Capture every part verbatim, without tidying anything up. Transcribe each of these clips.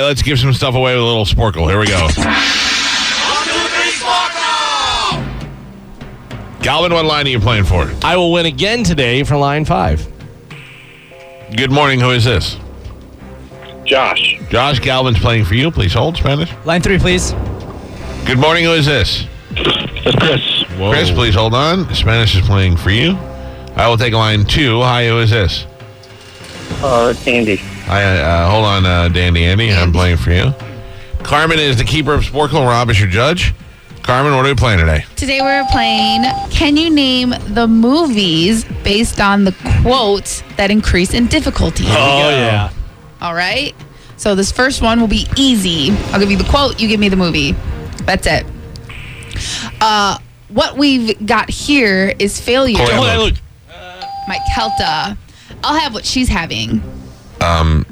let's give some stuff away with a little Sporkle. Here we go. Galvin, what line are you playing for? I will win again today for line five. Good morning. Who is this? Josh. Josh, Galvin's playing for you. Please hold, Spanish. Line three, please. Good morning. Who is this? That's Chris. Whoa. Chris, please hold on. Spanish is playing for you. I will take line two. Hi, who is this? Uh, Andy. Hi, uh, hold on, uh, Dandy Andy. I'm playing for you. Carmen is the keeper of Sporkle. Rob is your judge. Carmen, what are we playing today? Today we're playing Can You Name the Movies Based on the Quotes That Increase in Difficulty? Oh, yeah. All right. So this first one will be easy. I'll give you the quote, you give me the movie. That's it. Uh, what we've got here is failure. Corey, Hold on, look. Mike Kelta. I'll have what she's having. Um,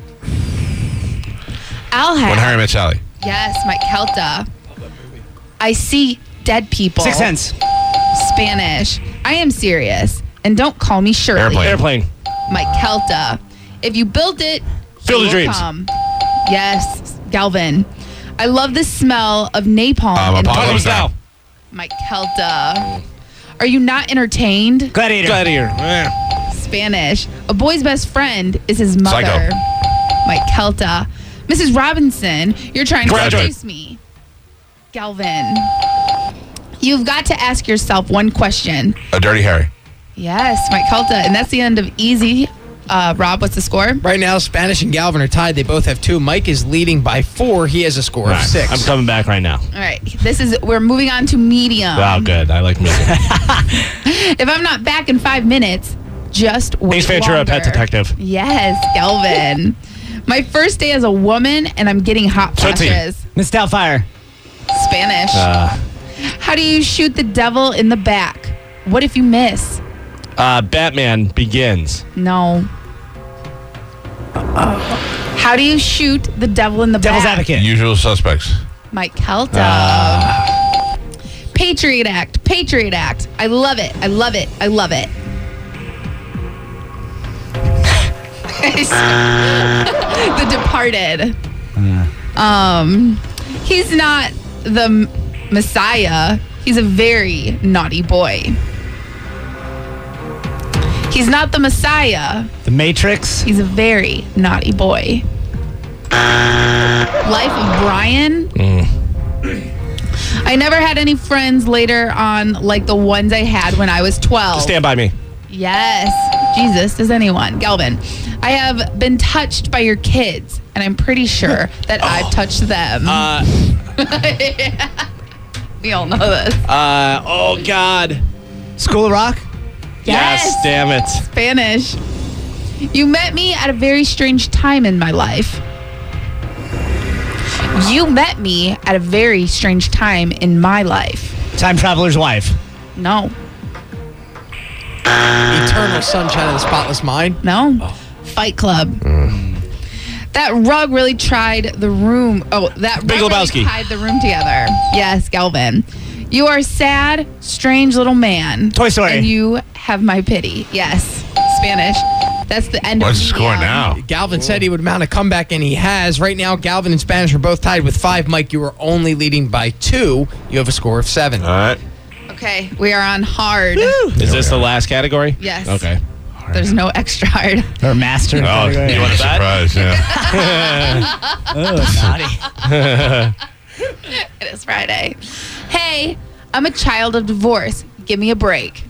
I'll have. When Harry Met Sally. Yes, Mike Kelta. I see dead people. Sixth Sense. Spanish. I am serious. And don't call me Shirley. Airplane. Airplane. Mike Kelta. If you build it, Field it of will Dreams. come. Yes, Galvin. I love the smell of napalm. Um, and Apocalypse Now. Mike Kelta. Are you not entertained? Gladiator. Gladiator. Eh. Spanish. A boy's best friend is his mother. Psycho. Mike Kelta. Missus Robinson, you're trying to Graduate. seduce me. Galvin. You've got to ask yourself one question. A Dirty Harry. Yes, Mike Kelta. And that's the end of easy. Uh, Rob, what's the score? Right now, Spanish and Galvin are tied. They both have two. Mike is leading by four. He has a score All of right, six. I'm coming back right now. All right. This is, we're moving on to medium. Oh, good. I like music. If I'm not back in five minutes, just wait Ace Ventura, longer. Pet Detective. Yes, Galvin. My first day as a woman, and I'm getting hot Tootsie. flashes. Miss Doubtfire. Spanish. Uh, How do you shoot the devil in the back? What if you miss? uh, Batman Begins. No. How do you shoot the devil in the Devil's back? Advocate. Usual Suspects. Mike Kelta. Patriot Act. Patriot Act. I love it. I love it. I love it. The Departed. Um, he's not the m- Messiah. He's a very naughty boy. He's not the Messiah. The Matrix. He's a very naughty boy. Life of Brian. I never had any friends later on like the ones I had when I was twelve. Stand By Me. Yes. Jesus, does anyone? Galvin. I have been touched by your kids, and I'm pretty sure that I've touched them. Uh, We all know this. uh, oh, God. School of Rock. Yes, damn it. Spanish. You met me at a very strange time in my life. You met me at a very strange time in my life. Time Traveler's Wife. No. Eternal Sunshine of the Spotless Mind. No. Fight Club. That rug really tried the room. Oh, that Big rug Lebowski. really tied the room together. Yes, Galvin. You are sad, strange little man. Toy Story. And you have my pity. Yes. Spanish. That's the end What's of the score medium. now? Galvin said he would mount a comeback, and he has. Right now, Galvin and Spanish are both tied with five. Mike, you are only leading by two. You have a score of seven. All right. Okay, we are on hard. Is this the last category? Yes. Okay. There's no extra hard. Or Master. Oh, you want a surprise? Yeah. Oh, naughty. It is Friday. Hey, I'm a child of divorce. Give me a break.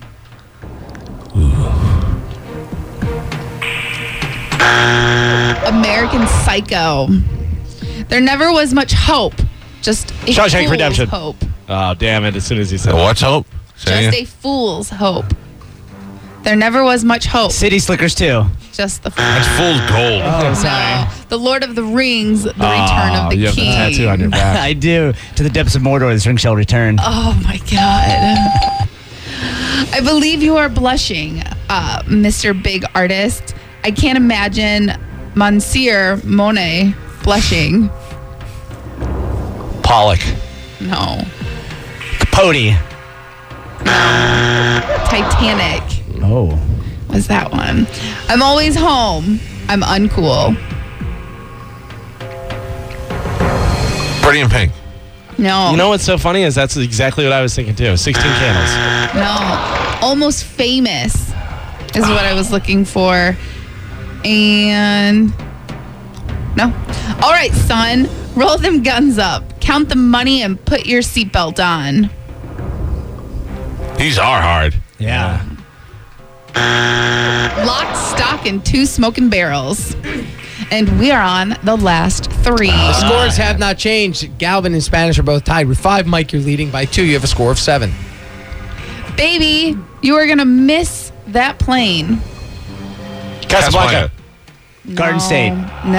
American Psycho. There never was much hope. Just a Shawshank fool's Redemption. hope. Oh, damn it. As soon as you said So that. what's hope? Say Just again. a fool's hope. There never was much hope. City Slickers two. Just the That's fool's gold. Oh, sorry. No. The Lord of the Rings, The Return of the you have King. the tattoo on your back. I do. To the depths of Mordor, the string shall return. Oh my God. I believe you are blushing, uh, Mister Big Artist. I can't imagine Monsieur Monet blushing. Pollock. No. Capote. Titanic Oh. was that one. I'm always home. I'm uncool. Pretty in Pink. No. You know what's so funny is that's exactly what I was thinking too. sixteen Candles. No. Almost Famous is what I was looking for. And no. All right, son. Roll them guns up. Count the money and put your seatbelt on. These are hard. Yeah. Lock, stock, and two smoking barrels. And we are on the last three. The scores have not changed. Galvin and Spanish are both tied with five. Mike, you're leading by two. You have a score of seven. Baby, you are going to miss that plane. Casablanca. Garden No. State.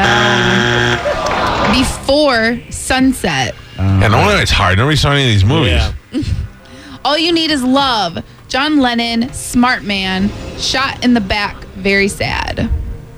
No. Before sunset. And no wonder it's hard. Nobody saw any of these movies. Yeah. All you need is love. John Lennon, smart man, shot in the back, very sad.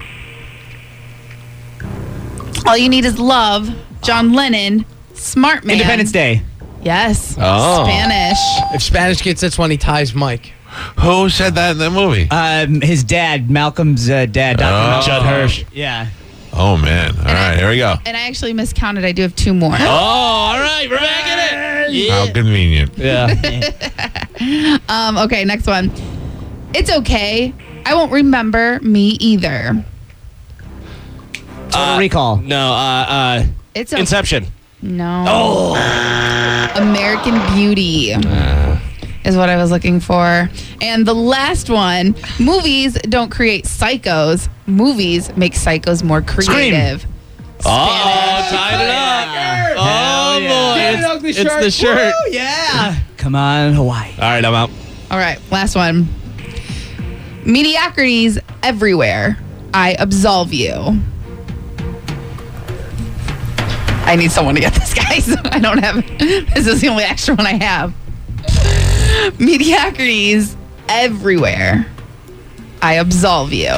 All you need is love. John Lennon, smart man. Independence Day. Yes. Oh. Spanish. If Spanish gets this one, he ties Mike. Who said that in that movie? Um, his dad, Malcolm's uh, dad, Doctor Oh. Judd Hirsch. Yeah. Oh, man. All right, here we go. And I actually miscounted. I do have two more. Oh, all right, we're back in it. How convenient. Yeah. Um, okay, next one. It's okay. I won't remember me either. Total Recall. No, uh, uh, It's okay. Inception. No. Oh. American Beauty is what I was looking for. And the last one, movies don't create psychos. Movies make psychos more creative. Oh, tied it up. Oh, yeah. boy. It's, it's the shirt. Woo, yeah. Come on, Hawaii. All right, I'm out. All right, last one. Mediocrities everywhere. I absolve you. I need someone to get this, guys. I don't have. This is the only extra one I have. Mediocrities everywhere. I absolve you.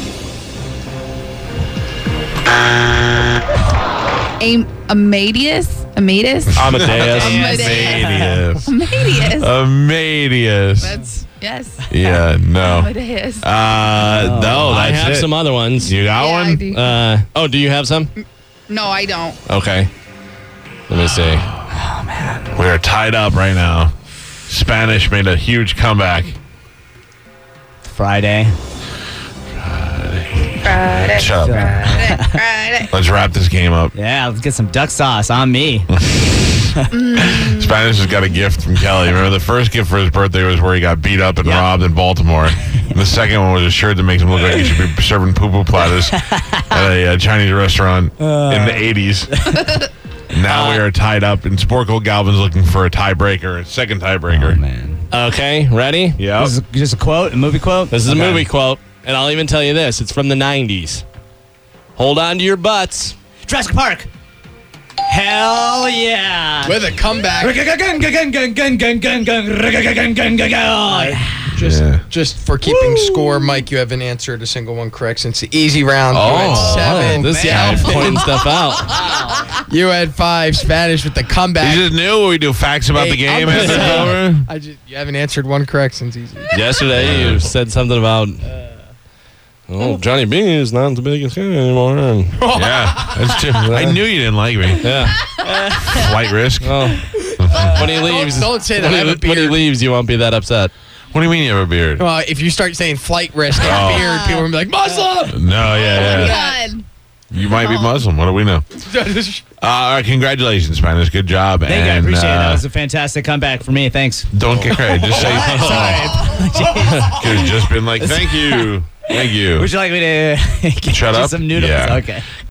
Am- Amadeus? Amadeus? Amadeus. Amadeus. Amadeus. Amadeus. That's, yes. Yeah, no. Amadeus. Uh, no, I that's have it. some other ones. You got Yeah, I one? do. Uh, oh, do you have some? No, I don't. Okay. Let me see. We are tied up right now. Spanish made a huge comeback. Friday. Friday. Shut up. Friday. Friday. Let's wrap this game up. Yeah, let's get some duck sauce on me. Spanish has got a gift from Kelly. Remember, the first gift for his birthday was where he got beat up and Yeah. robbed in Baltimore. And the second one was a shirt that makes him look like he should be serving poo-poo platters at a uh, Chinese restaurant in the eighties. Now we are tied up, and Sporkle Galvin's looking for a tiebreaker, a second tiebreaker. Oh, man. Okay, ready? Yep. This is just a quote, a movie quote? This is Okay. a movie quote, and I'll even tell you this. It's from the nineties. Hold on to your butts. Jurassic Park. Hell yeah. With a comeback. Oh, Just, Yeah. just for keeping score, Mike, you haven't answered a single one correct since the easy round. You had Oh, seven. this Galvin, guy pointing stuff out. You had five. Spanish with the comeback. You just knew we do facts about Hey, the game I'm as it's just- over. I just, you haven't answered one correct since easy. Yesterday, you said something about, oh, Johnny B is not the biggest guy anymore. And, Yeah, that's true. I knew you didn't like me. yeah. Flight risk. Oh. When he leaves, don't say that. When I he, have a when he beard. leaves, you won't be that upset. What do you mean you have a beard? Well, if you start saying flight risk and Oh. beard, people are going to be like, Muslim! No, yeah, yeah. God. You might be Muslim. What do we know? Uh, all right, congratulations, Spanish. Good job. Thank you, I and, appreciate it. That uh, was a fantastic comeback for me. Thanks. Don't get credit. Just say Sorry. could have just been like, thank you. Thank you. Would you like me to get Shut you up? some noodles? Yeah. Okay.